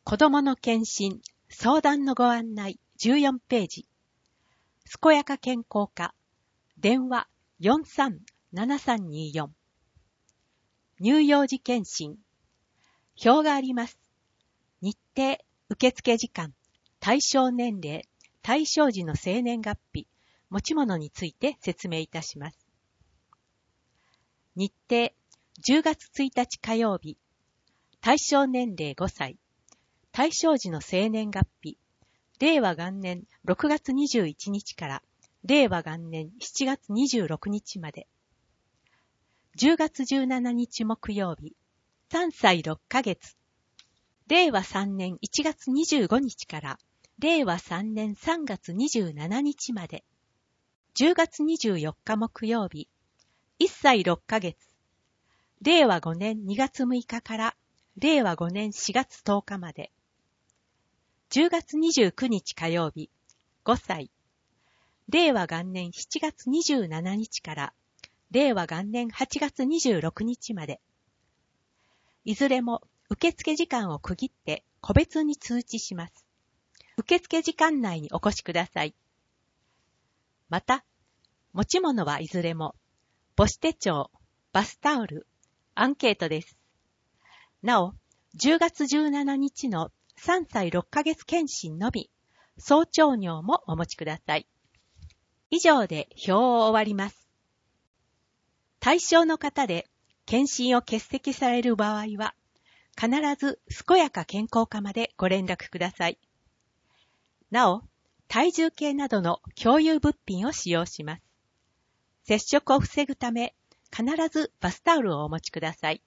子どもの検診、相談のご案内14ページ。健やか健康課、電話437324。乳幼児検診。表があります。日程、受付時間、対象年齢、対象時の生年月日、持ち物について説明いたします。日程、10月1日火曜日。対象年齢5歳。対象時の生年月日、令和元年6月21日から令和元年7月26日まで。10月17日木曜日、3歳6ヶ月。令和3年1月25日から令和3年3月27日まで。10月24日木曜日、1歳6ヶ月。令和5年2月6日から令和5年4月10日まで。10月29日火曜日、5歳。令和元年7月27日から令和元年8月26日まで。いずれも受付時間を区切って個別に通知します。受付時間内にお越しください。また、持ち物はいずれも母子手帳、バスタオル、アンケートです。なお、10月17日の3歳6ヶ月検診のみ、早朝尿もお持ちください。以上で表を終わります。対象の方で検診を欠席される場合は、必ず健やか健康課までご連絡ください。なお、体重計などの共有物品を使用します。接触を防ぐため、必ずバスタオルをお持ちください。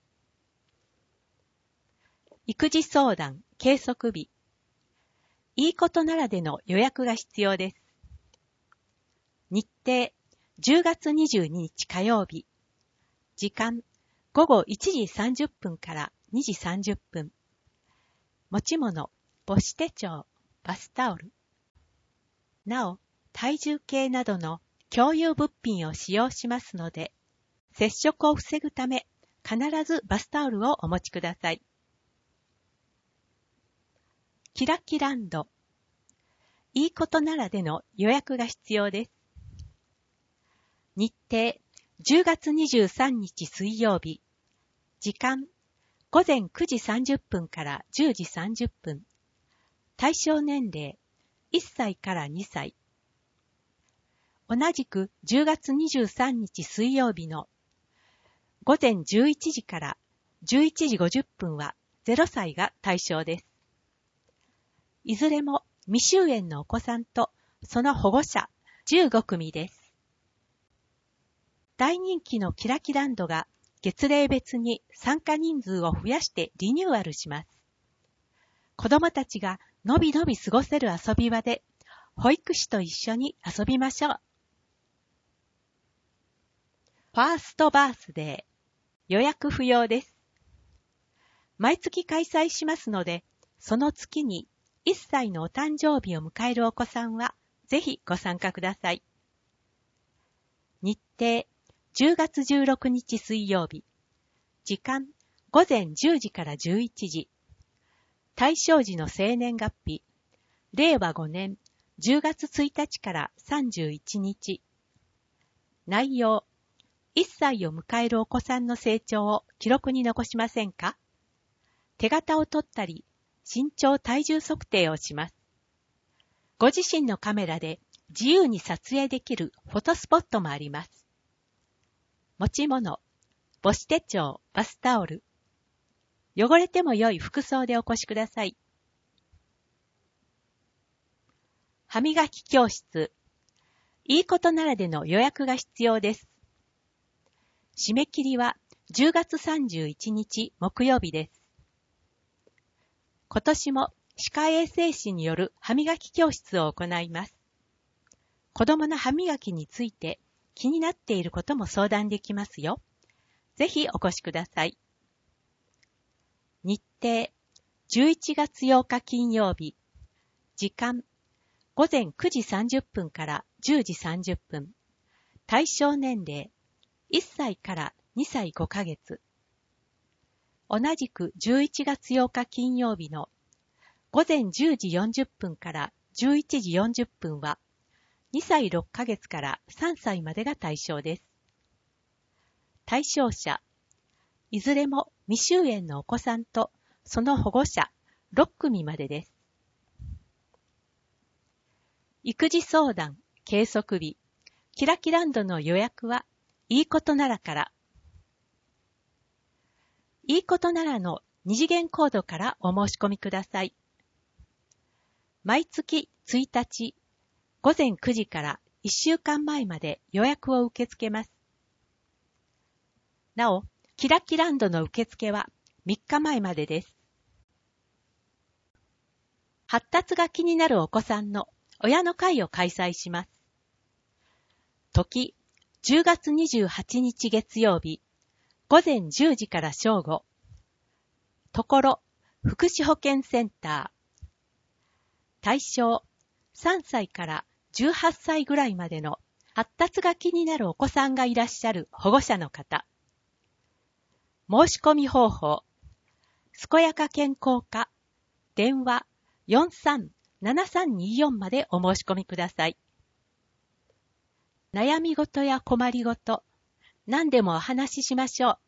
育児相談、計測日。いいことならでの予約が必要です。日程、10月22日火曜日。時間、午後1時30分から2時30分。持ち物、母子手帳、バスタオル。なお、体重計などの共有物品を使用しますので、接触を防ぐため、必ずバスタオルをお持ちください。キラキランド。いいことならでの予約が必要です。日程、10月23日水曜日。時間、午前9時30分から10時30分。対象年齢、1歳から2歳。同じく10月23日水曜日の午前11時から11時50分は0歳が対象です。いずれも未就園のお子さんとその保護者15組です。大人気のキラキランドが月齢別に参加人数を増やしてリニューアルします。子どもたちがのびのび過ごせる遊び場で保育士と一緒に遊びましょう。ファーストバースデー。予約不要です。毎月開催しますので、その月に1歳のお誕生日を迎えるお子さんは、ぜひご参加ください。日程、10月16日水曜日。時間、午前10時から11時。対象時の生年月日、令和5年10月1日から31日。内容、1歳を迎えるお子さんの成長を記録に残しませんか？手形を取ったり、身長体重測定をします。ご自身のカメラで自由に撮影できるフォトスポットもあります。持ち物、母子手帳、バスタオル。汚れても良い服装でお越しください。歯磨き教室。いいことならでの予約が必要です。締め切りは10月31日木曜日です。今年も歯科衛生士による歯磨き教室を行います。子供の歯磨きについて気になっていることも相談できますよ。ぜひお越しください。日程、11月8日金曜日。時間、午前9時30分から10時30分。対象年齢、1歳から2歳5ヶ月。同じく11月8日金曜日の午前10時40分から11時40分は、2歳6ヶ月から3歳までが対象です。対象者、いずれも未就園のお子さんとその保護者6組までです。育児相談、計測日、キラキランドの予約はいいことならから。いいことならの2次元コードからお申し込みください。毎月1日午前9時から1週間前まで予約を受け付けます。なお、キラキランドの受付は3日前までです。発達が気になるお子さんの親の会を開催します。時、10月28日月曜日、午前10時から正午。ところ、福祉保健センター。対象、3歳から18歳ぐらいまでの発達が気になるお子さんがいらっしゃる保護者の方。申し込み方法、健やか健康課、電話437324までお申し込みください。悩み事や困りごと、何でもお話ししましょう。